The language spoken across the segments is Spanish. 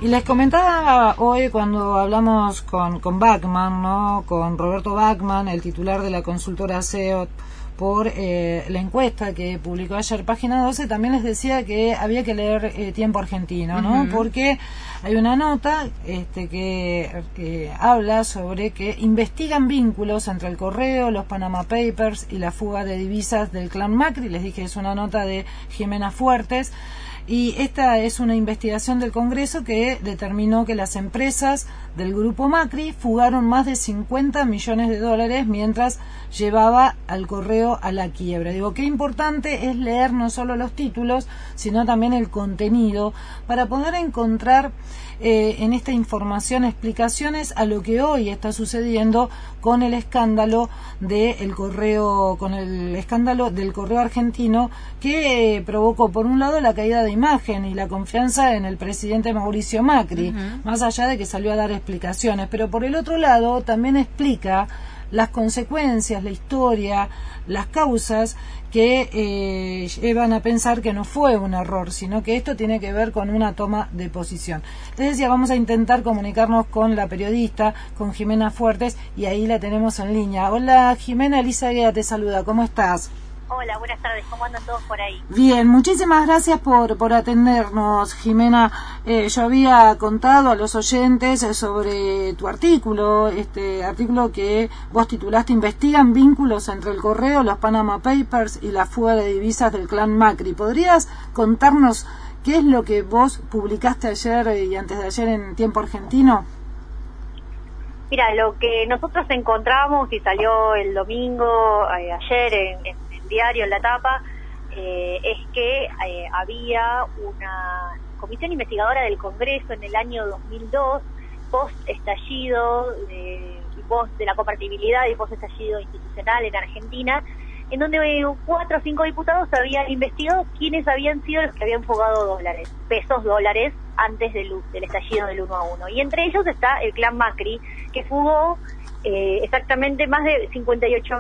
Y les comentaba hoy cuando hablamos con Bachmann, ¿no? Con Roberto Bachmann, el titular de la consultora SEO, por la encuesta que publicó ayer Página 12, también les decía que había que leer Tiempo Argentino, ¿no? Porque hay una nota que habla sobre que investigan vínculos entre el Correo, los Panama Papers y la fuga de divisas del clan Macri. Les dije, es una nota de Jimena Fuertes. Y esta es una investigación del Congreso que determinó que las empresas del grupo Macri fugaron más de 50 millones de dólares mientras llevaba al Correo a la quiebra. Digo, qué importante es leer no solo los títulos, sino también el contenido, para poder encontrar en esta información explicaciones a lo que hoy está sucediendo con el escándalo del Correo, con el escándalo del Correo argentino, que provocó por un lado la caída de imagen y la confianza en el presidente Mauricio Macri, más allá de que salió a dar explicaciones, pero por el otro lado también explica las consecuencias, la historia, las causas que llevan a pensar que no fue un error, sino que esto tiene que ver con una toma de posición. Les decía, vamos a intentar comunicarnos con la periodista, con Jimena Fuertes, y ahí la tenemos en línea. Hola Jimena, Elisa Gueda te saluda, ¿cómo estás? Hola, buenas tardes, ¿cómo andan todos por ahí? Bien, muchísimas gracias por atendernos, Jimena. Yo había contado a los oyentes sobre tu artículo, este artículo que vos titulaste Investigan vínculos entre el Correo, los Panama Papers y la fuga de divisas del clan Macri. ¿Podrías contarnos qué es lo que vos publicaste ayer y antes de ayer en Tiempo Argentino? Mira, lo que nosotros encontramos y salió el domingo, ayer en diario, en la tapa, es que había una comisión investigadora del Congreso en el año 2002, post estallido y post de la compatibilidad y post estallido institucional en Argentina, en donde 4 o 5 diputados habían investigado quiénes habían sido los que habían fugado pesos dólares antes del estallido del 1 a 1. Y entre ellos está el clan Macri, que fugó exactamente más de 58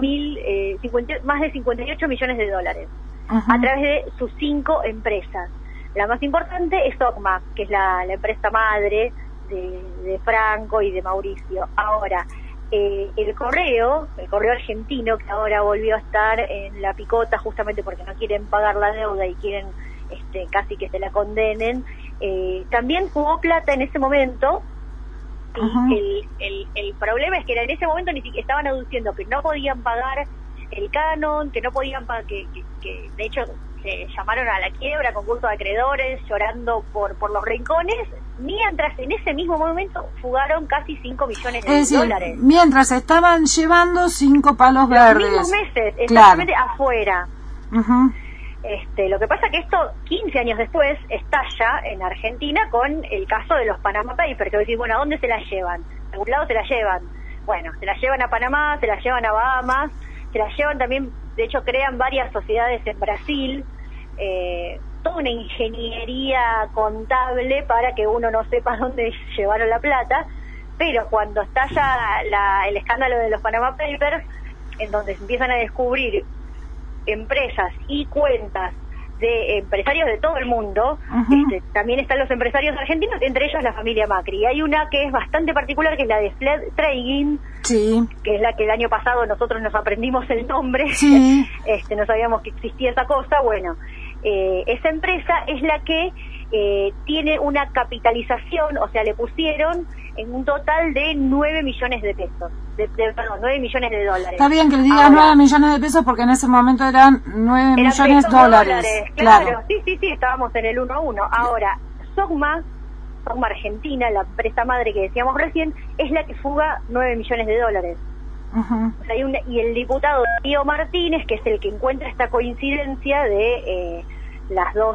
millones de dólares a través de sus 5 empresas. La más importante es Sogma, que es la empresa madre de Franco y de Mauricio. Ahora, el correo argentino, que ahora volvió a estar en la picota justamente porque no quieren pagar la deuda y quieren casi que se la condenen, también jugó plata en ese momento. Y el problema es que en ese momento ni siquiera estaban aduciendo que no podían pagar el canon, que no podían pagar, que de hecho se llamaron a la quiebra, concurso de acreedores, llorando por los rincones, mientras en ese mismo momento fugaron casi 5 millones de dólares. Mientras estaban llevando 5 palos verdes. Los mismos meses, exactamente, afuera. Lo que pasa que esto 15 años después estalla en Argentina con el caso de los Panama Papers, que decir, bueno, ¿a dónde se las llevan? ¿A algún lado se las llevan? Bueno, se las llevan a Panamá, se las llevan a Bahamas, se las llevan también, de hecho crean varias sociedades en Brasil, toda una ingeniería contable para que uno no sepa dónde llevaron la plata, pero cuando estalla el escándalo de los Panama Papers, en donde se empiezan a descubrir empresas y cuentas de empresarios de todo el mundo, también están los empresarios argentinos, entre ellos la familia Macri. Y hay una que es bastante particular, que es la de Fred Trading, que es la que el año pasado nosotros nos aprendimos el nombre, no sabíamos que existía esa cosa. Bueno, esa empresa es la que tiene una capitalización, o sea, le pusieron en un total de 9 millones de pesos, perdón, 9 millones de dólares. Está bien que le digas 9 millones de pesos porque en ese momento eran 9 millones de dólares. Claro, sí, estábamos en el 1 a 1. Ahora, Sogma Argentina, la empresa madre que decíamos recién, es la que fuga 9 millones de dólares. O sea, y el diputado Darío Martínez, que es el que encuentra esta coincidencia de las dos,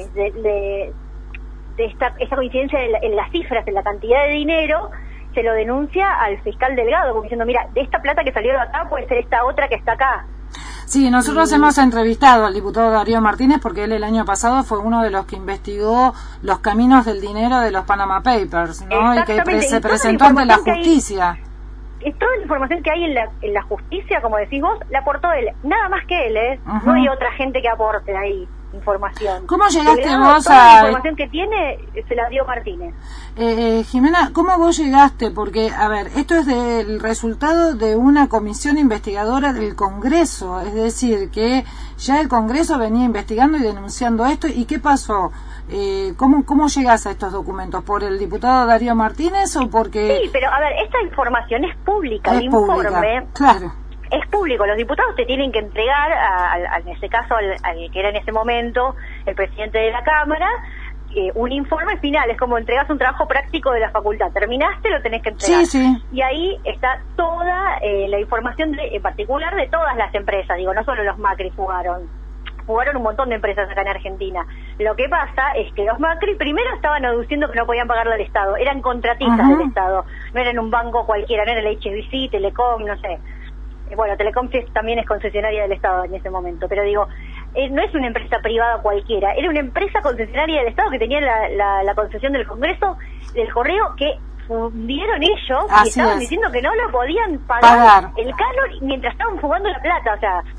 esta coincidencia en las cifras, en la cantidad de dinero, se lo denuncia al fiscal Delgado, como diciendo, mira, de esta plata que salió de acá puede ser esta otra que está acá. Sí, nosotros hemos entrevistado al diputado Darío Martínez porque él el año pasado fue uno de los que investigó los caminos del dinero de los Panama Papers, ¿no? Y que se presentó ante la justicia. Toda la información que hay en la justicia, como decís vos, la aportó él, nada más que él, no hay otra gente que aporte ahí. información. ¿Cómo llegaste vos toda la información que tiene se la dio Martínez. Jimena, ¿cómo vos llegaste? Porque, a ver, esto es del resultado de una comisión investigadora del Congreso, es decir, que ya el Congreso venía investigando y denunciando esto. ¿Y qué pasó? ¿Cómo llegás a estos documentos? ¿Por el diputado Darío Martínez o porque...? Sí, pero a ver, esta información es pública, es el pública, informe... Claro. Es público, los diputados te tienen que entregar, en este caso, al que era en ese momento el presidente de la Cámara, un informe final. Es como entregas un trabajo práctico de la facultad. Terminaste, lo tenés que entregar. Sí, sí. Y ahí está toda la información, en particular, de todas las empresas. Digo, no solo los Macri jugaron un montón de empresas acá en Argentina. Lo que pasa es que los Macri primero estaban aduciendo que no podían pagarle al Estado. Eran contratistas del Estado. No eran un banco cualquiera, no era el HSBC, Telecom, no sé. Bueno, Telecom también es concesionaria del Estado en ese momento, pero digo, no es una empresa privada cualquiera, era una empresa concesionaria del Estado que tenía la concesión del Congreso, del Correo, que fundieron ellos. Así y estaban diciendo que no lo podían pagar el canon mientras estaban fugando la plata. O sea,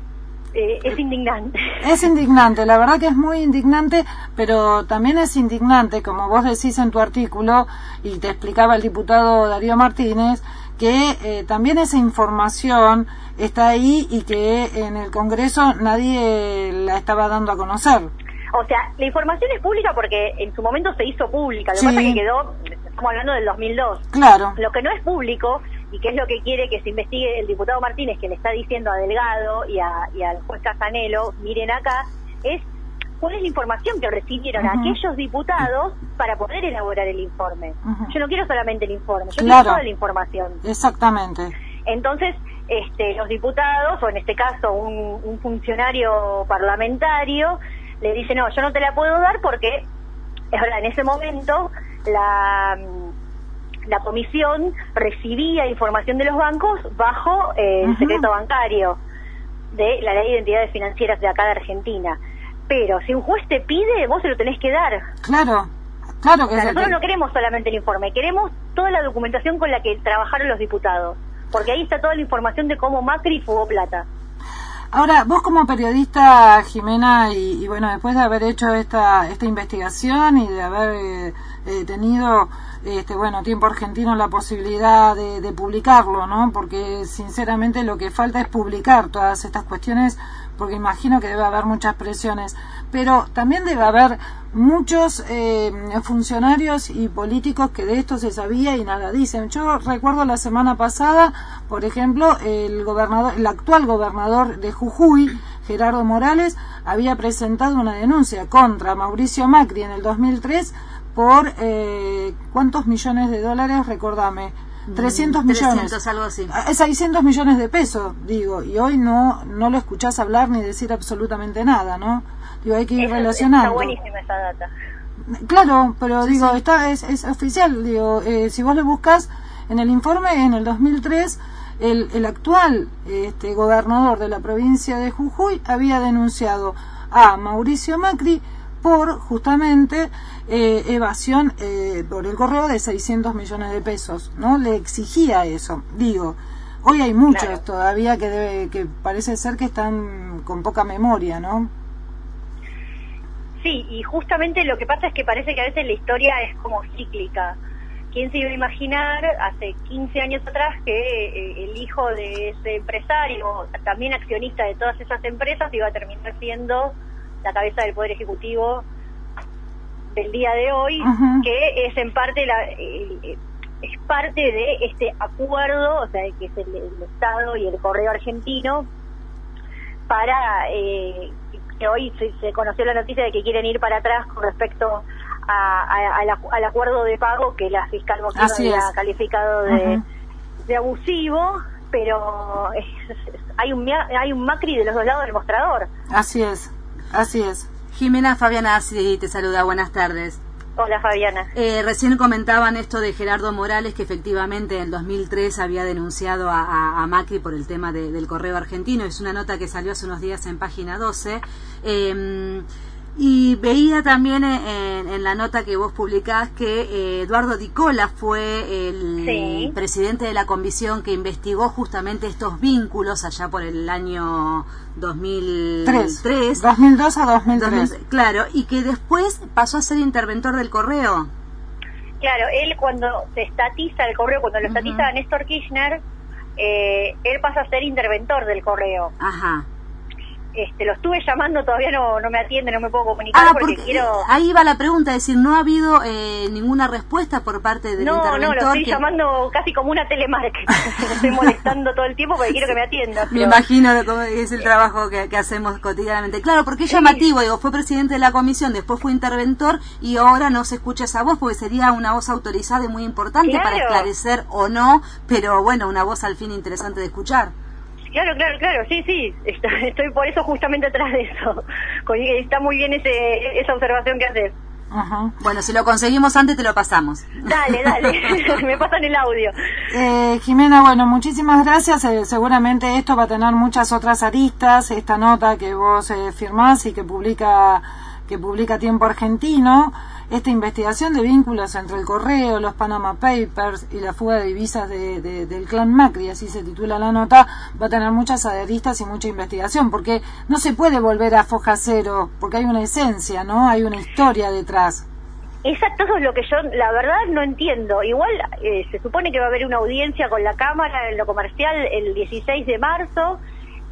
es indignante. Es indignante, la verdad que es muy indignante, pero también es indignante, como vos decís en tu artículo, y te explicaba el diputado Darío Martínez, que también esa información está ahí y que en el Congreso nadie la estaba dando a conocer. O sea, la información es pública porque en su momento se hizo pública, lo que pasa es que quedó, estamos hablando del 2002. Claro. Lo que no es público, y que es lo que quiere que se investigue el diputado Martínez, que le está diciendo a Delgado y al juez Casanelo, miren acá, es cuál es la información que recibieron aquellos diputados para poder elaborar el informe. Yo no quiero solamente el informe, yo quiero toda la información. Exactamente. Entonces, los diputados, o en este caso un funcionario parlamentario, le dice, no, yo no te la puedo dar porque, es verdad, en ese momento la comisión recibía información de los bancos bajo el secreto bancario de la Ley de Entidades Financieras de acá de Argentina. Pero si un juez te pide, vos se lo tenés que dar. Claro que nosotros no queremos solamente el informe, queremos toda la documentación con la que trabajaron los diputados, porque ahí está toda la información de cómo Macri fugó plata. Ahora, vos como periodista, Jimena, y bueno, después de haber hecho esta investigación y de haber tenido Tiempo Argentino la posibilidad de publicarlo, ¿no? Porque sinceramente lo que falta es publicar todas estas cuestiones, porque imagino que debe haber muchas presiones, pero también debe haber muchos funcionarios y políticos que de esto se sabía y nada dicen. Yo recuerdo la semana pasada, por ejemplo, el actual gobernador de Jujuy, Gerardo Morales, había presentado una denuncia contra Mauricio Macri en el 2003 por ¿cuántos millones de dólares? Recordame. 300 millones. 300, algo así. 600 millones de pesos, digo, y hoy no lo escuchás hablar ni decir absolutamente nada, ¿no? Digo, hay que ir relacionando. Está buenísima esa data. Claro, pero digo, es oficial, digo, si vos lo buscas en el informe, en el 2003, el actual gobernador de la provincia de Jujuy había denunciado a Mauricio Macri por justamente evasión por el correo de 600 millones de pesos, ¿no? Le exigía eso. Digo, hoy hay muchos todavía que parece ser que están con poca memoria, ¿no? Sí, y justamente lo que pasa es que parece que a veces la historia es como cíclica. ¿Quién se iba a imaginar hace 15 años atrás que el hijo de ese empresario, también accionista de todas esas empresas, iba a terminar siendo la cabeza del Poder Ejecutivo del día de hoy, que es en parte es parte de este acuerdo, o sea, que es el Estado y el Correo Argentino, para que hoy se conoció la noticia de que quieren ir para atrás con respecto al acuerdo de pago que la fiscal Boquino había calificado de abusivo, pero hay un Macri de los dos lados del mostrador. Así es. Jimena, Fabiana Assi te saluda, buenas tardes. Hola, Fabiana. Recién comentaban esto de Gerardo Morales, que efectivamente en el 2003 había denunciado a Macri por el tema del Correo Argentino. Es una nota que salió hace unos días en Página 12. Y veía también en la nota que vos publicás que Eduardo Di Cola fue el presidente de la comisión que investigó justamente estos vínculos allá por el año 2003. 2002 a 2003. Claro, y que después pasó a ser interventor del Correo. Claro, él cuando se estatiza el Correo, cuando lo estatiza Néstor Kirchner, él pasa a ser interventor del Correo. Ajá. Lo estuve llamando, todavía no me atiende, no me puedo comunicar porque quiero... Ahí va la pregunta, es decir, ¿no ha habido ninguna respuesta por parte del interventor? No, lo estoy llamando casi como una telemarca. Lo estoy molestando todo el tiempo porque quiero que me atienda. Me imagino cómo es el trabajo que hacemos cotidianamente. Claro, porque es llamativo, digo, fue presidente de la comisión, después fue interventor y ahora no se escucha esa voz porque sería una voz autorizada y muy importante para esclarecer o no, pero bueno, una voz al fin interesante de escuchar. Claro, sí, estoy por eso justamente atrás de eso. Está muy bien esa observación que haces. Ajá. Bueno, si lo conseguimos antes te lo pasamos. Dale, me pasan el audio. Jimena, bueno, muchísimas gracias. Seguramente esto va a tener muchas otras aristas, esta nota que vos firmás y que publica Tiempo Argentino. Esta investigación de vínculos entre el Correo, los Panama Papers y la fuga de divisas del clan Macri, así se titula la nota, va a tener muchas aristas y mucha investigación, porque no se puede volver a foja cero, porque hay una esencia, ¿no? Hay una historia detrás. Exacto, eso es lo que yo, la verdad, no entiendo. Igual se supone que va a haber una audiencia con la Cámara en lo comercial el 16 de marzo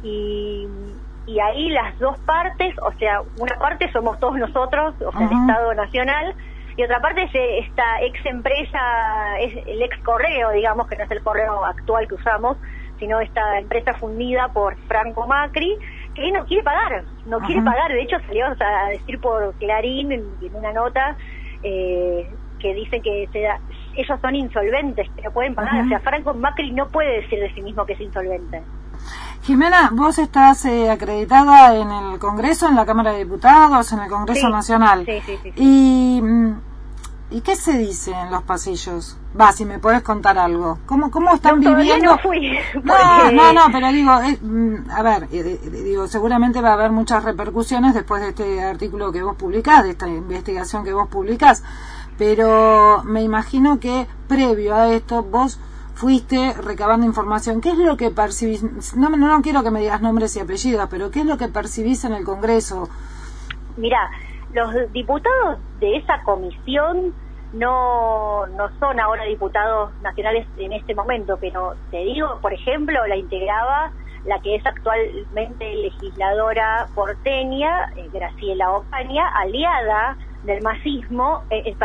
y ahí las dos partes, o sea, una parte somos todos nosotros, o sea, el Estado Nacional, y otra parte es esta ex empresa, es el ex Correo, digamos, que no es el Correo actual que usamos, sino esta empresa fundida por Franco Macri, que no quiere pagar, de hecho salió a decir por Clarín en una nota que dicen que ellos son insolventes, que no pueden pagar, o sea, Franco Macri no puede decir de sí mismo que es insolvente. Jimena, vos estás acreditada en el Congreso, en la Cámara de Diputados, en el Congreso Nacional. Sí. ¿Y qué se dice en los pasillos? Si me podés contar algo. ¿Cómo están viviendo? No fui. No, pero digo, seguramente va a haber muchas repercusiones después de este artículo que vos publicás, de esta investigación que vos publicás. Pero me imagino que previo a esto vos fuiste recabando información. ¿Qué es lo que percibís? No quiero que me digas nombres y apellidos, pero ¿qué es lo que percibís en el Congreso? Mirá, los diputados de esa comisión no son ahora diputados nacionales en este momento, pero te digo, por ejemplo, la integraba la que es actualmente legisladora porteña, Graciela Ocaña, aliada del macrismo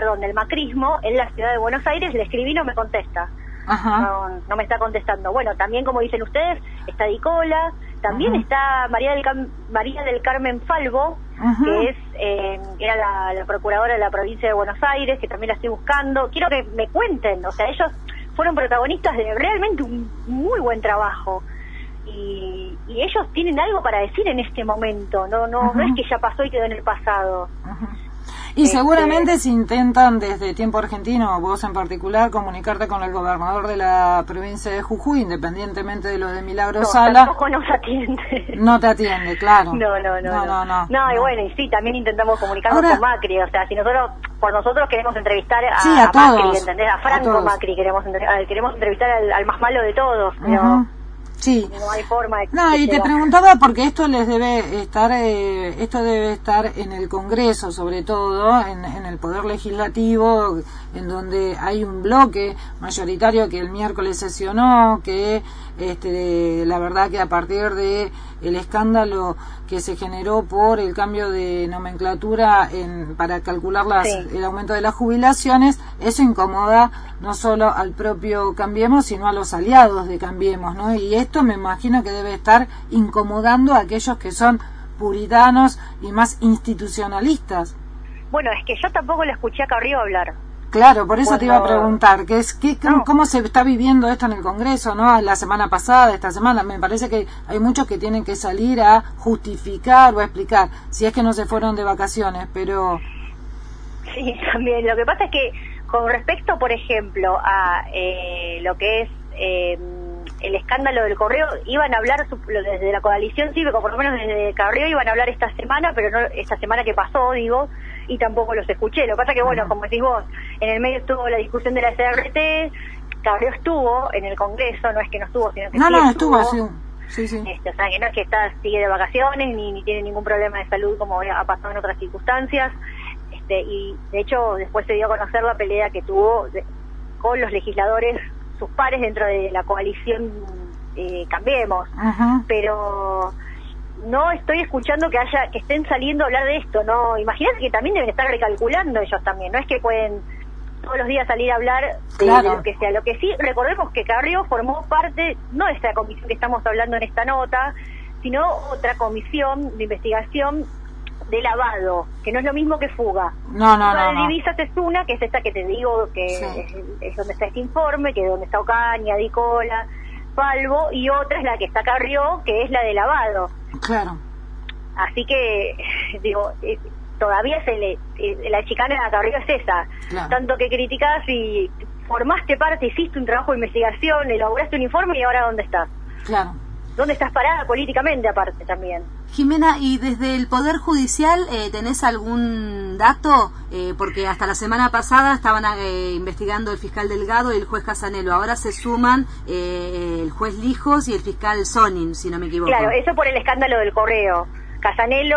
en la ciudad de Buenos Aires. Le escribí, no me contesta. No me está contestando. Bueno, también como dicen ustedes, está Di Cola, también está María del Carmen Falvo, que era la procuradora de la provincia de Buenos Aires, que también la estoy buscando. Quiero que me cuenten, o sea, ellos fueron protagonistas de realmente un muy buen trabajo y ellos tienen algo para decir en este momento, no es que ya pasó y quedó en el pasado. Y seguramente si intentan desde Tiempo Argentino, vos en particular, comunicarte con el gobernador de la provincia de Jujuy, independientemente de lo de Milagro Sala. Tampoco nos atiende. No te atiende, claro. No. Y bueno, y sí, también intentamos comunicarnos con Macri, o sea, si por nosotros queremos entrevistar a Macri, ¿entendés? A Franco Macri queremos entrevistar al más malo de todos, pero... Sí. No hay forma de y te preguntaba porque esto debe estar en el Congreso, sobre todo en el Poder Legislativo, en donde hay un bloque mayoritario que el miércoles sesionó, que la verdad que a partir de el escándalo que se generó por el cambio de nomenclatura para calcular el aumento de las jubilaciones, eso incomoda no solo al propio Cambiemos, sino a los aliados de Cambiemos, ¿no? Y esto me imagino que debe estar incomodando a aquellos que son puritanos y más institucionalistas. Bueno, es que yo tampoco le escuché a Carrillo hablar. Claro, por eso te iba a preguntar, ¿cómo se está viviendo esto en el Congreso, no? La semana pasada, esta semana, me parece que hay muchos que tienen que salir a justificar o a explicar, si es que no se fueron de vacaciones, pero... Sí, también, lo que pasa es que con respecto, por ejemplo, a lo que es el escándalo del Correo, iban a hablar desde la coalición cívica, por lo menos desde Carrió iban a hablar esta semana, pero no esta semana que pasó, digo, y tampoco los escuché. Lo que pasa que, bueno, como decís vos, en el medio estuvo la discusión de la CRT, Carrió estuvo en el Congreso, no es que no estuvo, sino que estuvo así. Sí. O sea, que no es que sigue de vacaciones ni tiene ningún problema de salud como ha pasado en otras circunstancias. Y de hecho después se dio a conocer la pelea que tuvo con los legisladores, sus pares dentro de la coalición Cambiemos. Pero no estoy escuchando que estén saliendo a hablar de esto, ¿no? Imagínate que también deben estar recalculando ellos también, no es que pueden todos los días salir a hablar de lo que sea. Lo que sí, recordemos que Carrió formó parte, no de esta comisión que estamos hablando en esta nota, sino otra comisión de investigación de lavado, que no es lo mismo que fuga. Fuga de divisas es una, que es esta que te digo, que es donde está este informe, que es donde está Ocaña, Dicola, Falvo, y otra es la que está Carrió, que es la de lavado. Claro. Así que, digo, todavía la chicana de Carrió es esa. Claro. Tanto que criticás y formaste parte, hiciste un trabajo de investigación, elaboraste un informe, y ahora ¿dónde estás? Claro. ¿Dónde estás parada políticamente aparte también? Jimena, ¿y desde el Poder Judicial tenés algún dato? Porque hasta la semana pasada estaban investigando el fiscal Delgado y el juez Casanelo. Ahora se suman el juez Lijos y el fiscal Sonin, si no me equivoco. Claro, eso por el escándalo del Correo. Casanelo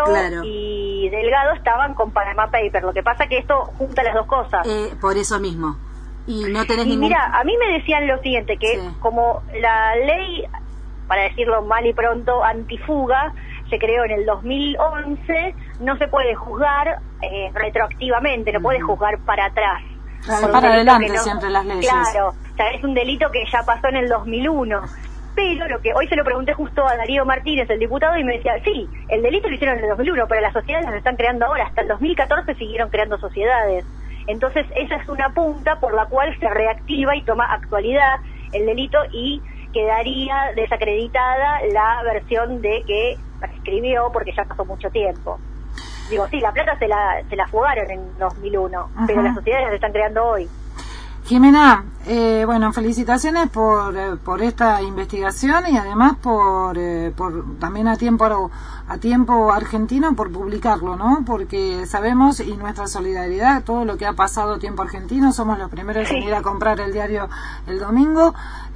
y Delgado estaban con Panama Papers. Lo que pasa que esto junta las dos cosas. Por eso mismo. Y no tenés mira, a mí me decían lo siguiente, que como la ley, para decirlo mal y pronto, antifuga, se creó en el 2011, no se puede juzgar retroactivamente, no puede juzgar para atrás. Para adelante siempre las leyes. Claro, o sea, es un delito que ya pasó en el 2001. Pero lo que hoy se lo pregunté justo a Darío Martínez, el diputado, y me decía, sí, el delito lo hicieron en el 2001, pero las sociedades las están creando ahora. Hasta el 2014 siguieron creando sociedades. Entonces esa es una punta por la cual se reactiva y toma actualidad el delito, y quedaría desacreditada la versión de que prescribió porque ya pasó mucho tiempo. Digo, sí, la plata se la fugaron en 2001, pero las sociedades las están creando hoy. Jimena, bueno, felicitaciones por esta investigación, y además por también a tiempo argentino por publicarlo, ¿no? Porque sabemos, y nuestra solidaridad, todo lo que ha pasado a Tiempo Argentino, somos los primeros en ir a comprar el diario el domingo,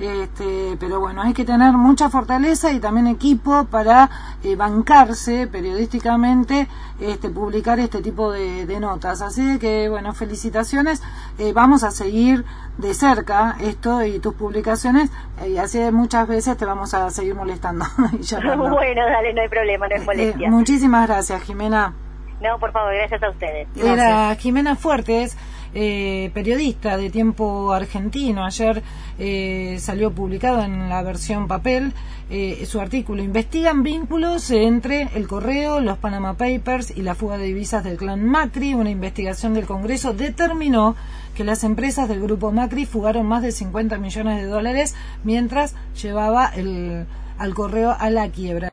pero bueno, hay que tener mucha fortaleza y también equipo para bancarse periodísticamente, publicar este tipo de notas. Así que, bueno, felicitaciones, vamos a seguir de cerca esto y tus publicaciones, y así muchas veces te vamos a seguir molestando. Bueno, dale, no hay problema, no es molestia. Muchísimas gracias, Jimena. No, por favor, gracias a ustedes. Era Jimena Fuertes, periodista de Tiempo Argentino. Ayer salió publicado en la versión papel su artículo: investigan vínculos entre el Correo, los Panama Papers y la fuga de divisas del clan Macri. Una investigación del Congreso determinó que las empresas del grupo Macri fugaron más de 50 millones de dólares mientras llevaba al Correo a la quiebra.